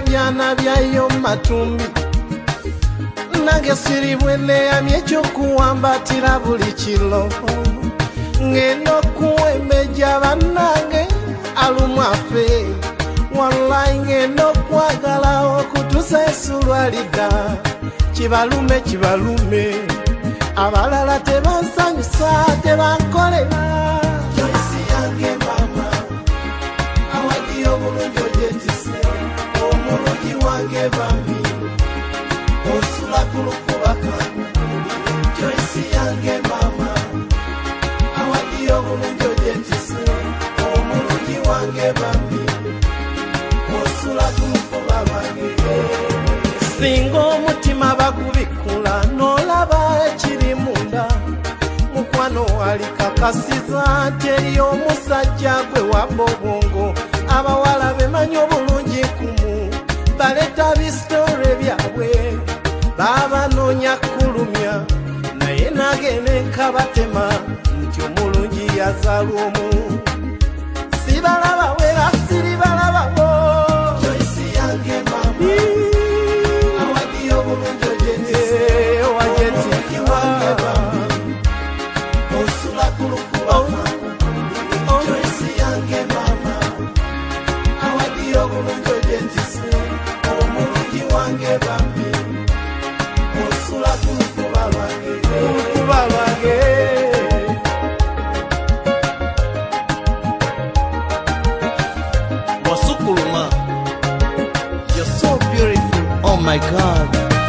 ebyana byayo matumbi nange siribwe neyamye ekyokuwambatira buli kilo ngenda okuwemeja bannange alumwafe wallahi ngenda okwagala okutusa esulwalida kibalume abalala tebansanyusa tebankolera Joyce yange mama awadi obulungi ojetise omulungi wange bambi osula kulukubaka Joyce yange mama awadi obulungi ojetise omulungi wange bambi osula kulukubaka singa omutima bagubikula n'olaba ekiri munda mukwano walikakasiza teri omusajja gwe wabba obwongo abawala bemanyi obulungi kumu baleta bisitore byabwe babanoonya kulumya naye nagenda enkabatema nti omulungi yazaalwa omu sibalaba wera siribalababo Joyce yange mama You're so beautiful, oh my God.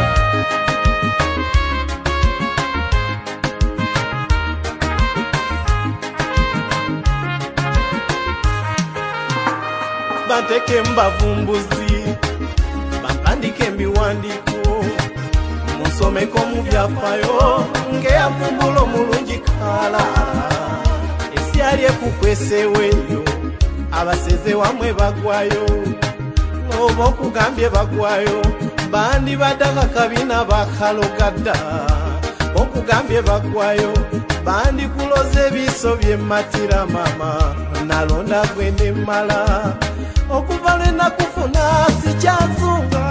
Banteke mbavumbuzi bampandike mbiwandiko musomeko mu byafaayo ng'eyavumbula omulungi kala esyali ekukweseweyo abaseze wamwe bagwayo oba okugambye bagwayo bandi badaka kabina bakalogadda okugambye bagwayo bandi kuloza ebiso byemmatira mama nalonda gwende mmala okuva lwe nakufuna sikyazunga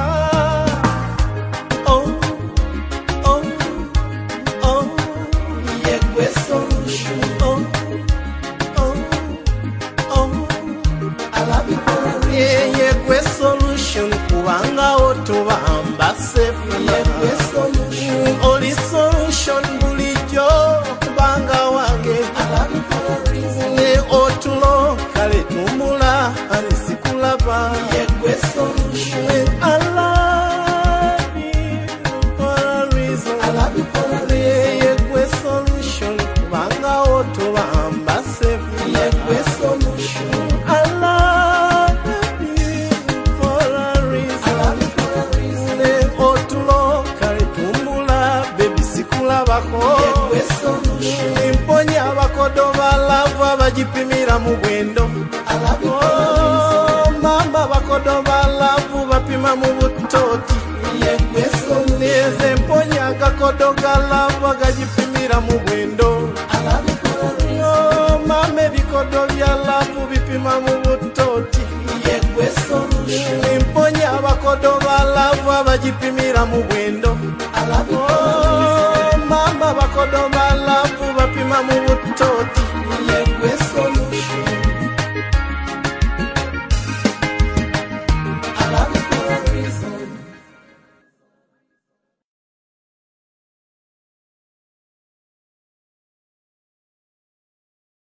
yegwe solution yegwe solution kubanga otubamba safe yegwe solution oli solution bulijjo kubanga wange ne otulo kale tumula anisikulaba yegwe solution I love you for a reason I love you for a reason yegwe solution kubanga otubamba safe yegwe solution I love you for a reason I love you for a reason ne otulo kale tumula baby sikulabako yegwe solution mponya abakodo balavu abagipimira mu bwendo mama bakodo balavu bapima mu butoti yegwe solution neze mponya agakodo galavu agagipimira mu bwendo mama ebikodo bya lavu bipima mu butoti yegwe solution mponya abakodo balavu abagipimira mu bwendo mama bakodo balavu bapima mu